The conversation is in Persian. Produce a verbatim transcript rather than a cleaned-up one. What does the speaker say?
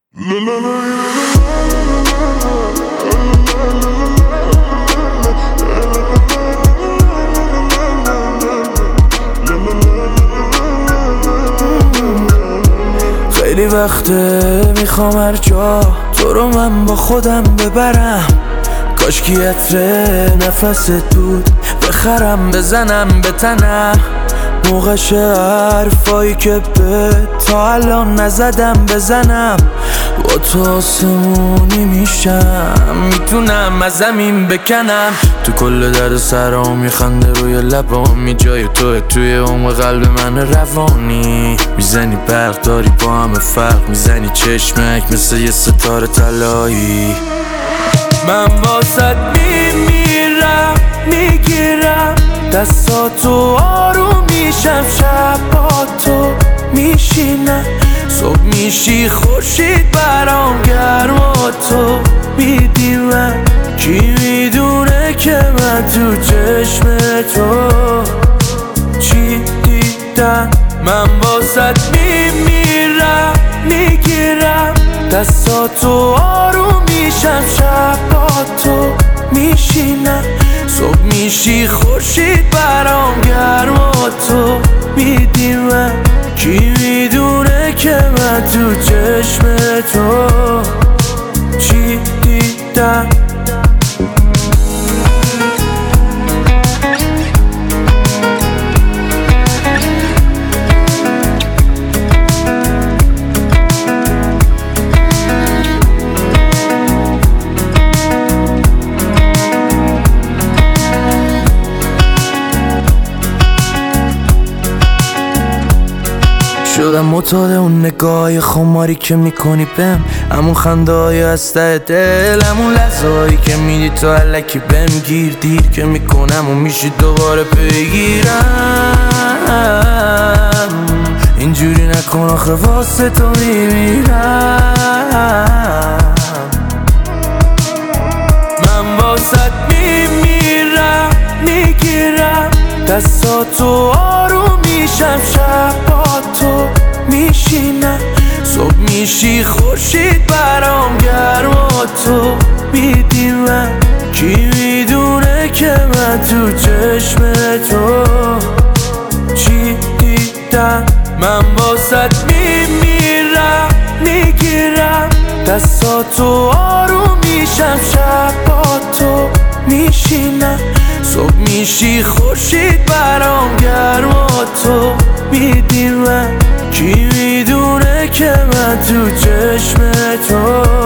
خیلی وقته میخوام هر جا تو رو من با خودم ببرم، کاش کی عطر نفس دود بخرم بزنم به تنم. موقعش حرفایی که به تا الان نزدم بزنم. با تو آسمونی میشم، میتونم از زمین بکنم. تو کل درد سرام میخنده روی لبامی، جای توه توی عمق قلب من روانی. میزنی برق داری با همه فرق، میزنی چشمک مثل یه ستاره طلایی. من واسط میمیرم میگیرم دستاتو، آروم میشم شب با تو میشینم. صبح میشی خورشید برام گرم و تو میدی من. کی میدونه که من تو چشم تو چی دیدم. من واسط میمیرم میگیرم دستاتو، آروم میشم شب با تو میشینم. صبح میشی خورشید برام گرم و تو میدی من. کی میدونه که من تو چشم تو چی دیدم. شدم معتاد اون نگاه خماری که میکنی بهم، همون خنده های از ته دل، همون لحظه هایی که میدی تو الکی بهم گیر. دیر که میکنم و میشی دوباره بگیرم. اینجوری نکن آخه واسه تو میمیرم. من واسط میمیرم میگیرم دستاتو، آروم میشم شب با تو میشینم. صبح میشی خورشید برام گرم و تو میدی من. کی میدونه که من تو چشم تو چی دیدم. من واسط میمیرم میگیرم دستاتو، آروم میشم شب با تو میشینم. صبح میشی خورشید برام گرم و تو میدی من. کی میدونه که من تو چشم تو